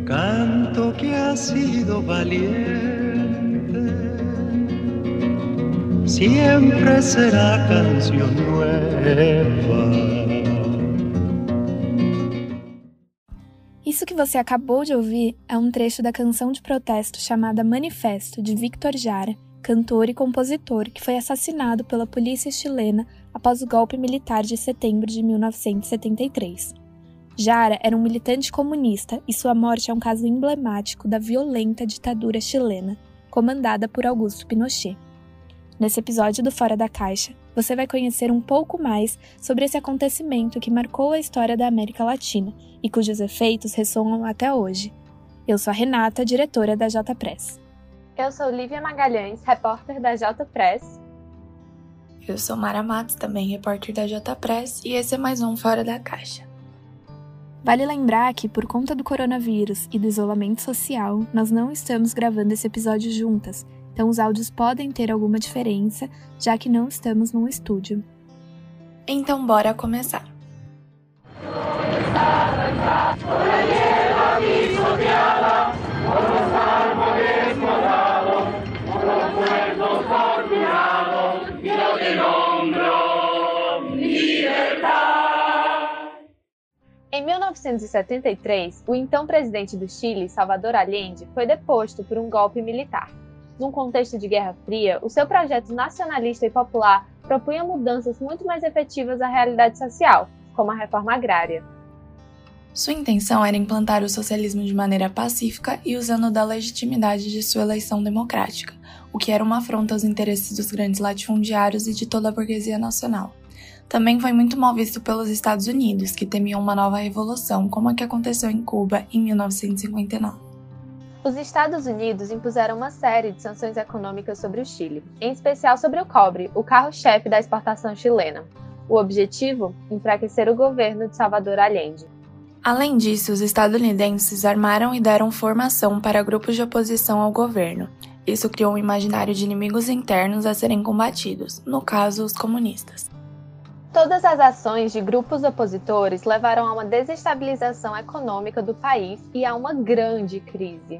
Canto que ha sido valiente, siempre será canción nueva. Isso que você acabou de ouvir é um trecho da canção de protesto chamada Manifesto, de Víctor Jara, cantor e compositor que foi assassinado pela polícia chilena após o golpe militar de setembro de 1973. Jara era um militante comunista e sua morte é um caso emblemático da violenta ditadura chilena, comandada por Augusto Pinochet. Nesse episódio do Fora da Caixa, você vai conhecer um pouco mais sobre esse acontecimento que marcou a história da América Latina e cujos efeitos ressoam até hoje. Eu sou a Renata, diretora da J-Press. Eu sou Lívia Magalhães, repórter da J-Press. Eu sou Mara Matos, também repórter da J-Press, e esse é mais um Fora da Caixa. Vale lembrar que, por conta do coronavírus e do isolamento social, nós não estamos gravando esse episódio juntas, então os áudios podem ter alguma diferença, já que não estamos num estúdio. Então bora começar! Em 1973, o então presidente do Chile, Salvador Allende, foi deposto por um golpe militar. Num contexto de Guerra Fria, o seu projeto nacionalista e popular propunha mudanças muito mais efetivas à realidade social, como a reforma agrária. Sua intenção era implantar o socialismo de maneira pacífica e usando da legitimidade de sua eleição democrática, o que era uma afronta aos interesses dos grandes latifundiários e de toda a burguesia nacional. Também foi muito mal visto pelos Estados Unidos, que temiam uma nova revolução, como a que aconteceu em Cuba em 1959. Os Estados Unidos impuseram uma série de sanções econômicas sobre o Chile, em especial sobre o cobre, o carro-chefe da exportação chilena. O objetivo? Enfraquecer o governo de Salvador Allende. Além disso, os estadunidenses armaram e deram formação para grupos de oposição ao governo. Isso criou um imaginário de inimigos internos a serem combatidos, no caso, os comunistas. Todas as ações de grupos opositores levaram a uma desestabilização econômica do país e a uma grande crise.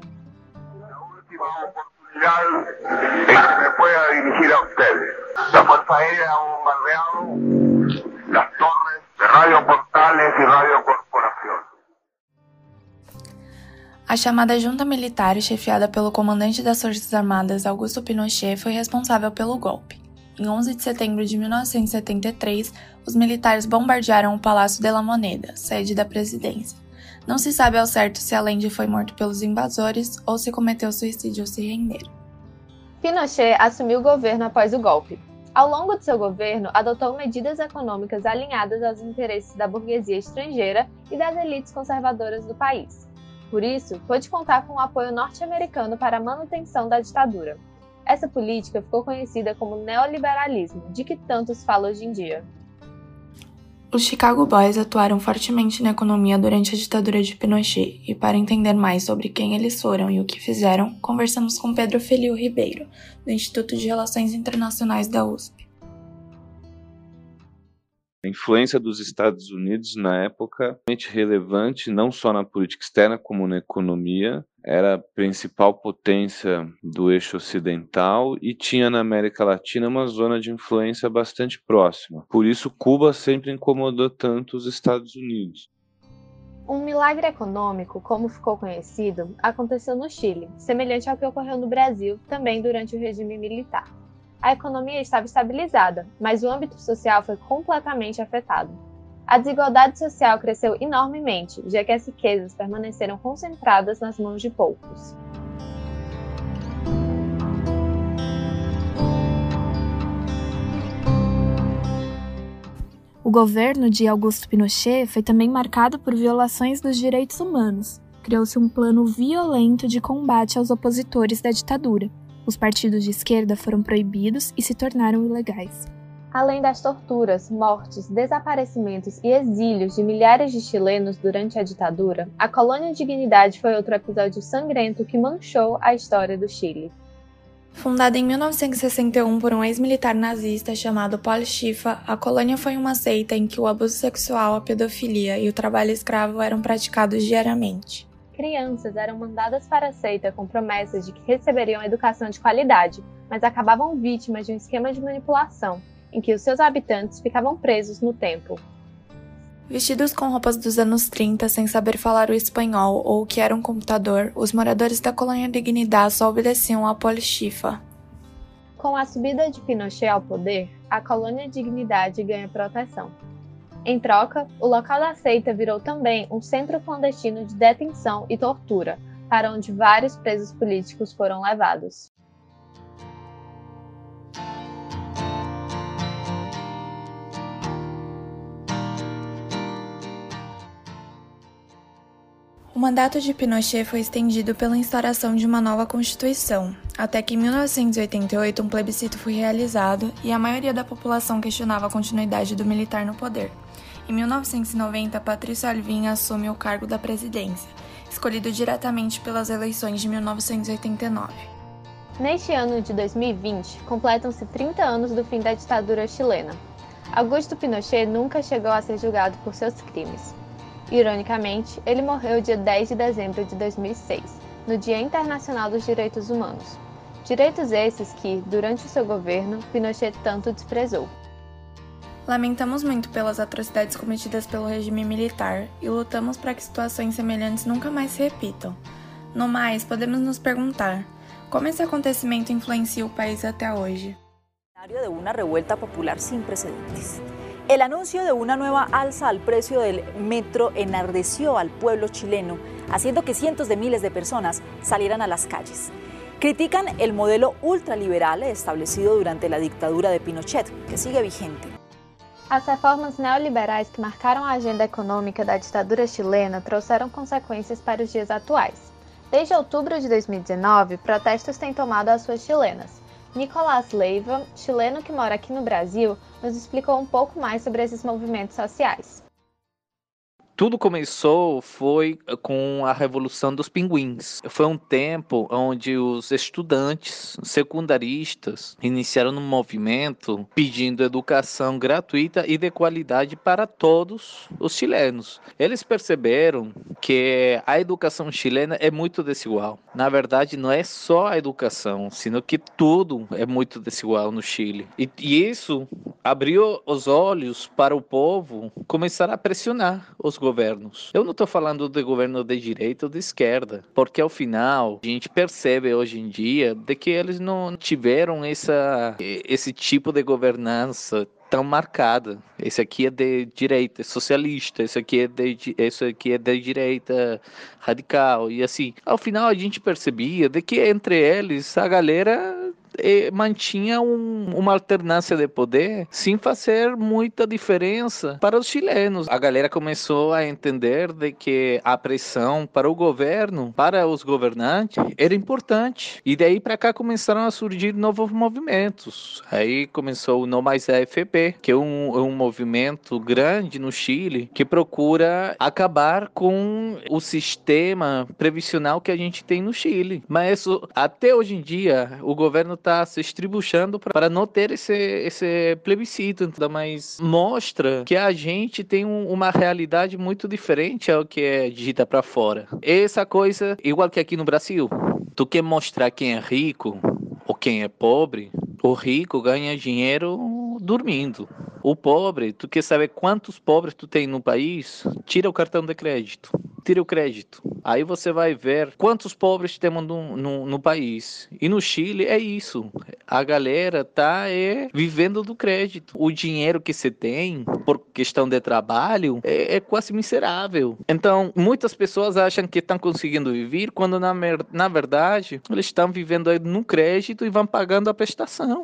Me pueda dirigir a ustedes. La Fuerza Aérea ha bombardeado las torres de Radio Portales y Radio Corporación. A chamada junta militar, chefiada pelo comandante das Forças Armadas, Augusto Pinochet, foi responsável pelo golpe. Em 11 de setembro de 1973, os militares bombardearam o Palácio de la Moneda, sede da presidência. Não se sabe ao certo se Allende foi morto pelos invasores ou se cometeu suicídio ou se render. Pinochet assumiu o governo após o golpe. Ao longo de seu governo, adotou medidas econômicas alinhadas aos interesses da burguesia estrangeira e das elites conservadoras do país. Por isso, pôde contar com o apoio norte-americano para a manutenção da ditadura. Essa política ficou conhecida como neoliberalismo, de que tanto se fala hoje em dia. Os Chicago Boys atuaram fortemente na economia durante a ditadura de Pinochet, e para entender mais sobre quem eles foram e o que fizeram, conversamos com Pedro Felio Ribeiro, do Instituto de Relações Internacionais da USP. A influência dos Estados Unidos na época, realmente relevante, não só na política externa como na economia, era a principal potência do eixo ocidental e tinha na América Latina uma zona de influência bastante próxima. Por isso, Cuba sempre incomodou tanto os Estados Unidos. Um milagre econômico, como ficou conhecido, aconteceu no Chile, semelhante ao que ocorreu no Brasil, também durante o regime militar. A economia estava estabilizada, mas o âmbito social foi completamente afetado. A desigualdade social cresceu enormemente, já que as riquezas permaneceram concentradas nas mãos de poucos. O governo de Augusto Pinochet foi também marcado por violações dos direitos humanos. Criou-se um plano violento de combate aos opositores da ditadura. Os partidos de esquerda foram proibidos e se tornaram ilegais. Além das torturas, mortes, desaparecimentos e exílios de milhares de chilenos durante a ditadura, a Colônia Dignidade foi outro episódio sangrento que manchou a história do Chile. Fundada em 1961 por um ex-militar nazista chamado Paul Schieffer, a colônia foi uma seita em que o abuso sexual, a pedofilia e o trabalho escravo eram praticados diariamente. crianças eram mandadas para a seita com promessas de que receberiam educação de qualidade, mas acabavam vítimas de um esquema de manipulação, em que os seus habitantes ficavam presos no templo. Vestidos com roupas dos anos 30, sem saber falar o espanhol ou o que era um computador, os moradores da colônia Dignidad só obedeciam à Polichifa. Com a subida de Pinochet ao poder, a colônia Dignidade ganha proteção. Em troca, o local da seita virou também um centro clandestino de detenção e tortura, para onde vários presos políticos foram levados. O mandato de Pinochet foi estendido pela instauração de uma nova Constituição, até que em 1988 um plebiscito foi realizado e a maioria da população questionava a continuidade do militar no poder. Em 1990, Patrício Alvim assume o cargo da presidência, escolhido diretamente pelas eleições de 1989. Neste ano de 2020, completam-se 30 anos do fim da ditadura chilena. Augusto Pinochet nunca chegou a ser julgado por seus crimes. Ironicamente, ele morreu dia 10 de dezembro de 2006, no Dia Internacional dos Direitos Humanos. Direitos esses que, durante o seu governo, Pinochet tanto desprezou. Lamentamos muito pelas atrocidades cometidas pelo regime militar e lutamos para que situações semelhantes nunca mais se repitam. No mais, podemos nos perguntar, como esse acontecimento influencia o país até hoje? De una revuelta popular sin precedentes. El anuncio de una nueva alza al precio del metro enardeció al pueblo chileno, haciendo que cientos de miles de personas salieran a las calles. Critican el modelo ultraliberal establecido durante la dictadura de Pinochet, que sigue vigente. As reformas neoliberais que marcaram a agenda econômica da ditadura chilena trouxeram consequências para os dias atuais. Desde outubro de 2019, protestos têm tomado as ruas chilenas. Nicolás Leiva, chileno que mora aqui no Brasil, nos explicou um pouco mais sobre esses movimentos sociais. Tudo começou com a Revolução dos Pinguins. Foi um tempo onde os estudantes secundaristas iniciaram um movimento pedindo educação gratuita e de qualidade para todos os chilenos. Eles perceberam que a educação chilena é muito desigual. Na verdade, não é só a educação, sino que tudo é muito desigual no Chile. E isso abriu os olhos para o povo começar a pressionar os governos. Eu não estou falando de governo de direita ou de esquerda, porque ao final a gente percebe hoje em dia de que eles não tiveram esse tipo de governança tão marcada. Esse aqui é de direita, é socialista, esse aqui é de direita radical, e assim, ao final a gente percebia de que entre eles a galera mantinha uma alternância de poder sem fazer muita diferença para os chilenos. A galera começou a entender de que a pressão para o governo, para os governantes, era importante. E daí para cá começaram a surgir novos movimentos. Aí começou o Não Mais AFP, que é um movimento grande no Chile, que procura acabar com o sistema previsional que a gente tem no Chile. Mas até hoje em dia, o governo está se estribuchando para não ter esse plebiscito, mas mostra que a gente tem uma realidade muito diferente ao que é dita para fora. Essa coisa, igual que aqui no Brasil, tu quer mostrar quem é rico ou quem é pobre, o rico ganha dinheiro dormindo. O pobre, tu quer saber quantos pobres tu tem no país? Tira o cartão de crédito. Tira o crédito. Aí você vai ver quantos pobres temos no país. E no Chile é isso. A galera tá vivendo do crédito. O dinheiro que você tem, por questão de trabalho, é quase miserável. Então, muitas pessoas acham que estão conseguindo viver, quando na verdade, eles estão vivendo aí no crédito e vão pagando a prestação.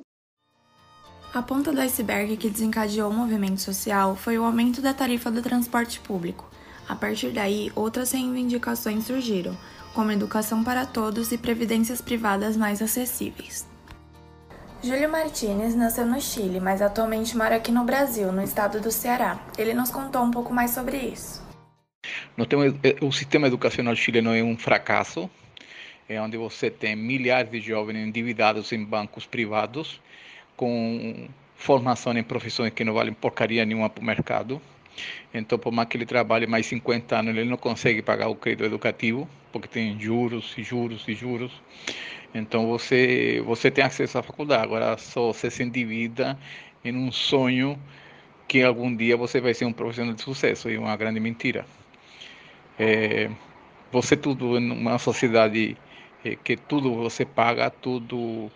A ponta do iceberg que desencadeou o movimento social foi o aumento da tarifa do transporte público. A partir daí, outras reivindicações surgiram, como educação para todos e previdências privadas mais acessíveis. Júlio Martínez nasceu no Chile, mas atualmente mora aqui no Brasil, no estado do Ceará. Ele nos contou um pouco mais sobre isso. O sistema educacional chileno é um fracasso, onde você tem milhares de jovens endividados em bancos privados, com formação em profissões que não valem porcaria nenhuma para o mercado. Então, por mais que ele trabalhe mais 50 anos, ele não consegue pagar o crédito educativo, porque tem juros e juros e juros. Então, você tem acesso à faculdade, agora só você se endivida em um sonho que algum dia você vai ser um profissional de sucesso, e uma grande mentira. Você tudo em uma sociedade que tudo você paga, tudo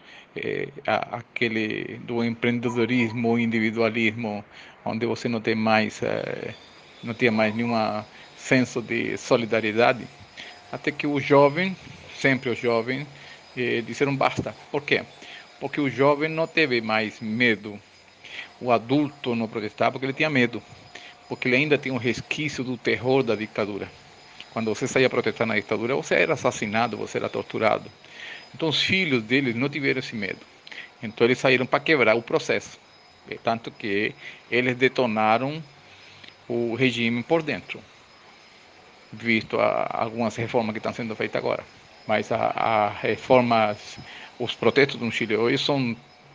aquele do empreendedorismo, individualismo, onde você não tem mais nenhum senso de solidariedade, até que o jovem, sempre os jovens, disseram basta. Por quê? Porque o jovem não teve mais medo. O adulto não protestava porque ele tinha medo, porque ele ainda tinha um resquício do terror da ditadura. Quando você saía protestar na ditadura, você era assassinado, você era torturado. Então os filhos deles não tiveram esse medo. Então eles saíram para quebrar o processo. Tanto que eles detonaram o regime por dentro, visto algumas reformas que estão sendo feitas agora. Mas as reformas, os protestos no Chile hoje são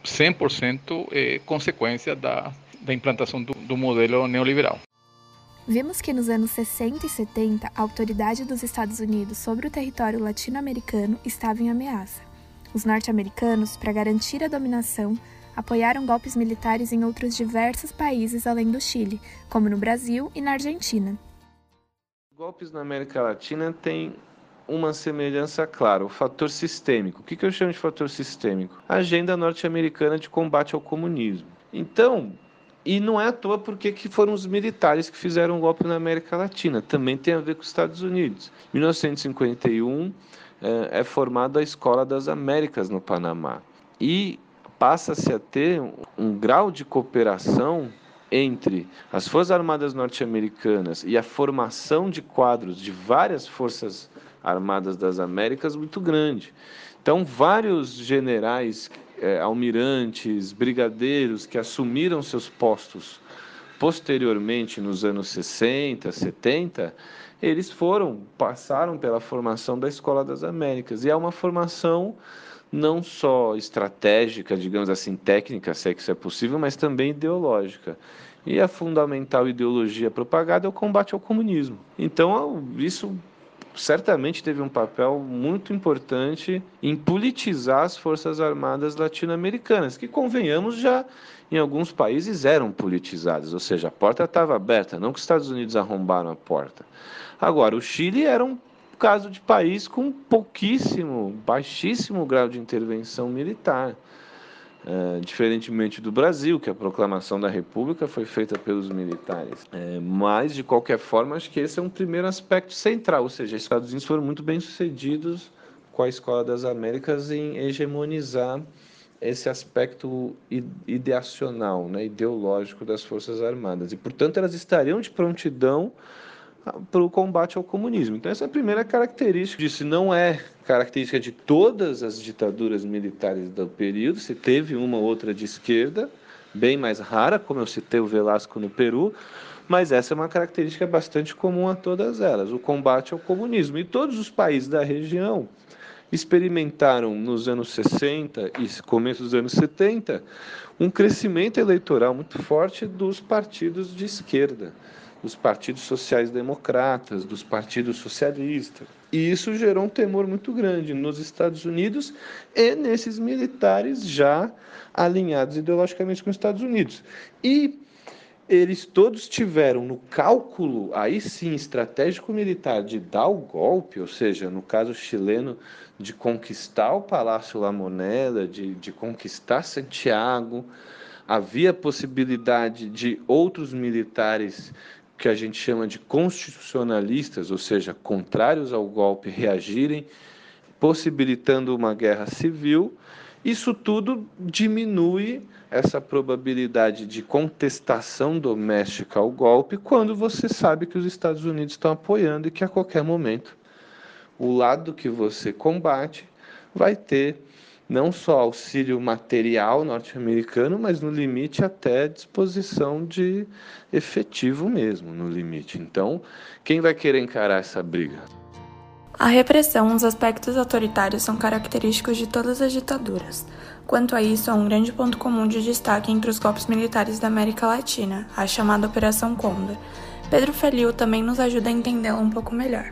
100% consequência da implantação do modelo neoliberal. Vimos que nos anos 60 e 70, a autoridade dos Estados Unidos sobre o território latino-americano estava em ameaça. Os norte-americanos, para garantir a dominação, apoiaram golpes militares em outros diversos países além do Chile, como no Brasil e na Argentina. Golpes na América Latina têm uma semelhança clara, o fator sistêmico. O que eu chamo de fator sistêmico? A agenda norte-americana de combate ao comunismo. Então, e não é à toa porque que foram os militares que fizeram o golpe na América Latina. Também tem a ver com os Estados Unidos. Em 1951 é formada a Escola das Américas no Panamá. E passa-se a ter um grau de cooperação entre as Forças Armadas norte-americanas e a formação de quadros de várias Forças Armadas das Américas muito grande. Então, vários generais, almirantes, brigadeiros que assumiram seus postos posteriormente nos anos 60, 70, eles passaram pela formação da Escola das Américas. E é uma formação não só estratégica, digamos assim, técnica, se é que isso é possível, mas também ideológica. E a fundamental ideologia propagada é o combate ao comunismo. Então, isso certamente teve um papel muito importante em politizar as Forças Armadas latino-americanas, que, convenhamos, já em alguns países eram politizadas, ou seja, a porta estava aberta, não que os Estados Unidos arrombaram a porta. Agora, o Chile era um caso de país com baixíssimo grau de intervenção militar. Diferentemente do Brasil, que a proclamação da República foi feita pelos militares. Mas, de qualquer forma, acho que esse é um primeiro aspecto central, ou seja, os Estados Unidos foram muito bem-sucedidos com a Escola das Américas em hegemonizar esse aspecto ideacional, né, ideológico das Forças Armadas. E, portanto, elas estariam de prontidão para o combate ao comunismo. Então, essa é a primeira característica disso. Não é característica de todas as ditaduras militares do período, se teve uma ou outra de esquerda, bem mais rara, como eu citei o Velasco no Peru, mas essa é uma característica bastante comum a todas elas, o combate ao comunismo. E todos os países da região experimentaram nos anos 60 e começo dos anos 70 um crescimento eleitoral muito forte dos partidos de esquerda, dos partidos sociais-democratas, dos partidos socialistas. E isso gerou um temor muito grande nos Estados Unidos e nesses militares já alinhados ideologicamente com os Estados Unidos. E eles todos tiveram no cálculo, aí sim, estratégico-militar de dar o golpe, ou seja, no caso chileno, de conquistar o Palácio La Moneda, de conquistar Santiago. Havia possibilidade de outros militares que a gente chama de constitucionalistas, ou seja, contrários ao golpe, reagirem, possibilitando uma guerra civil. Isso tudo diminui essa probabilidade de contestação doméstica ao golpe quando você sabe que os Estados Unidos estão apoiando e que a qualquer momento o lado que você combate vai ter não só auxílio material norte-americano, mas no limite até disposição de efetivo mesmo, no limite. Então, quem vai querer encarar essa briga? A repressão, os aspectos autoritários são característicos de todas as ditaduras. Quanto a isso, há um grande ponto comum de destaque entre os golpes militares da América Latina, a chamada Operação Condor. Pedro Feliu também nos ajuda a entendê-la um pouco melhor.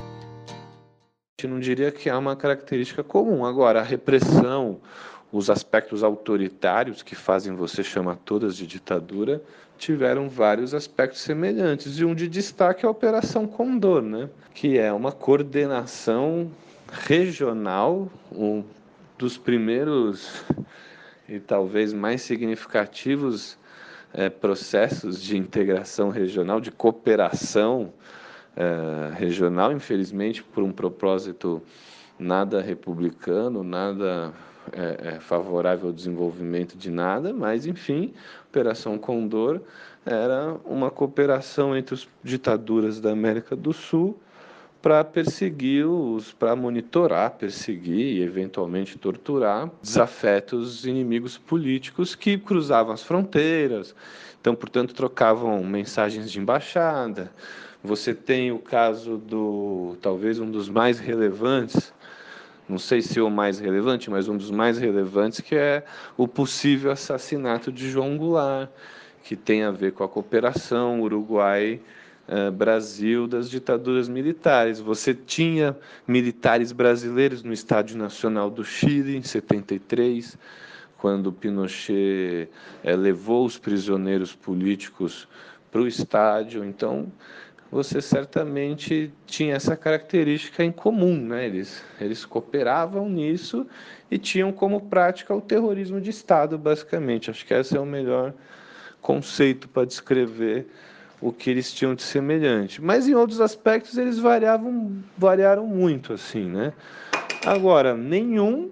Eu não diria que há uma característica comum. Agora, a repressão, os aspectos autoritários que fazem você chamar todas de ditadura, tiveram vários aspectos semelhantes. E um de destaque é a Operação Condor, né? Que é uma coordenação regional, um dos primeiros e talvez mais significativos processos de integração regional, de cooperação regional, infelizmente por um propósito nada republicano, nada favorável ao desenvolvimento de nada, mas enfim, a Operação Condor era uma cooperação entre as ditaduras da América do Sul para para monitorar, perseguir e eventualmente torturar desafetos inimigos políticos que cruzavam as fronteiras, então, portanto, trocavam mensagens de embaixada. Você tem o caso talvez um dos mais relevantes, não sei se o mais relevante, mas um dos mais relevantes, que é o possível assassinato de João Goulart, que tem a ver com a cooperação Uruguai-Brasil das ditaduras militares. Você tinha militares brasileiros no Estádio Nacional do Chile, em 73, quando Pinochet levou os prisioneiros políticos para o estádio. Então, você certamente tinha essa característica em comum, né? Eles cooperavam nisso e tinham como prática o terrorismo de Estado, basicamente. Acho que esse é o melhor conceito para descrever o que eles tinham de semelhante. Mas em outros aspectos eles variaram muito, assim, né? Agora, nenhum,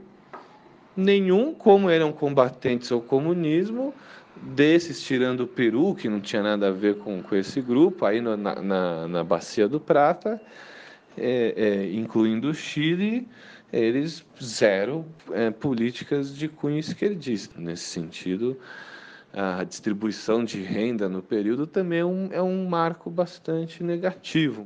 como eram combatentes ao comunismo, desses, tirando o Peru, que não tinha nada a ver com esse grupo, aí na Bacia do Prata, incluindo o Chile, eles zero políticas de cunho esquerdista. Nesse sentido, a distribuição de renda no período também é um marco bastante negativo.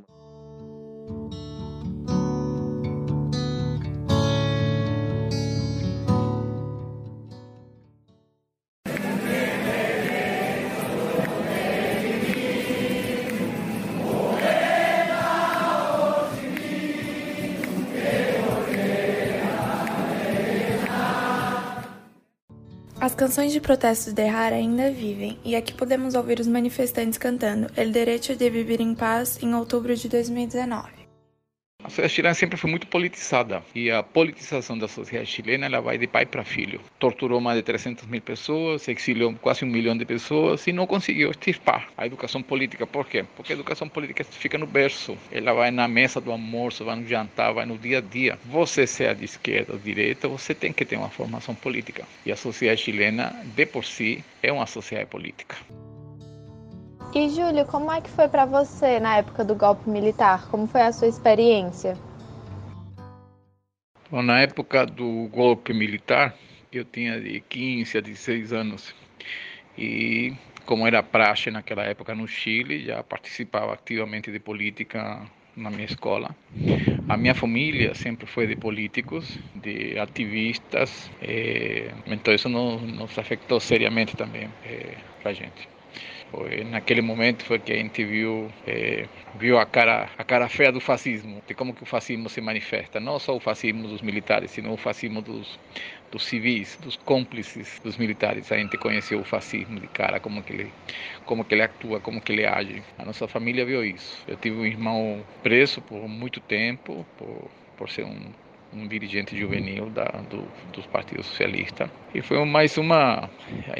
As canções de protestos de Jara ainda vivem, e aqui podemos ouvir os manifestantes cantando El Derecho de Vivir em Paz em outubro de 2019. A sociedade chilena sempre foi muito politizada e a politização da sociedade chilena ela vai de pai para filho. Torturou mais de 300.000 pessoas, exiliou quase 1 milhão de pessoas e não conseguiu extirpar a educação política. Por quê? Porque a educação política fica no berço, ela vai na mesa do almoço, vai no jantar, vai no dia a dia. Você, seja de esquerda ou de direita, você tem que ter uma formação política. E a sociedade chilena, de por si, é uma sociedade política. E, Júlio, como é que foi para você na época do golpe militar? Como foi a sua experiência? Bom, na época do golpe militar, eu tinha de 15 a 16 anos. E, como era praxe naquela época no Chile, já participava ativamente de política na minha escola. A minha família sempre foi de políticos, de ativistas, então isso nos afetou seriamente também para a gente. Naquele momento foi que a gente viu a cara feia do fascismo, de como que o fascismo se manifesta, não só o fascismo dos militares, sino o fascismo dos civis, dos cúmplices dos militares. A gente conheceu o fascismo de cara, como que ele atua, como que ele age. A nossa família viu isso. Eu tive um irmão preso por muito tempo, por ser um dirigente juvenil do Partido Socialista. E foi mais uma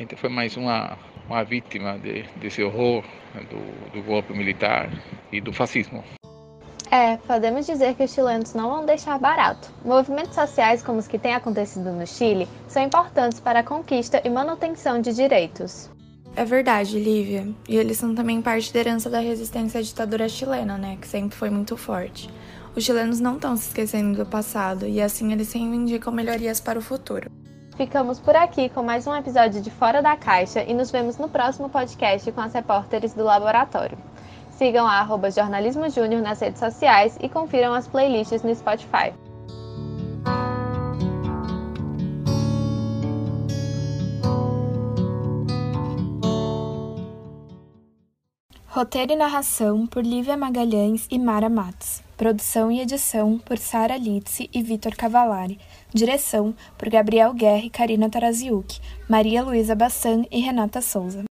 vítima desse horror do golpe militar e do fascismo. Podemos dizer que os chilenos não vão deixar barato. Movimentos sociais como os que têm acontecido no Chile são importantes para a conquista e manutenção de direitos. É verdade, Lívia. E eles são também parte da herança da resistência à ditadura chilena, né? Que sempre foi muito forte. Os chilenos não estão se esquecendo do passado e assim eles reivindicam melhorias para o futuro. Ficamos por aqui com mais um episódio de Fora da Caixa e nos vemos no próximo podcast com as repórteres do Laboratório. Sigam a @jornalismo júnior nas redes sociais e confiram as playlists no Spotify. Roteiro e narração por Lívia Magalhães e Mara Matos. Produção e edição por Sara Litsi e Vitor Cavallari. Direção por Gabriel Guerra e Karina Taraziuk, Maria Luísa Bassan e Renata Souza.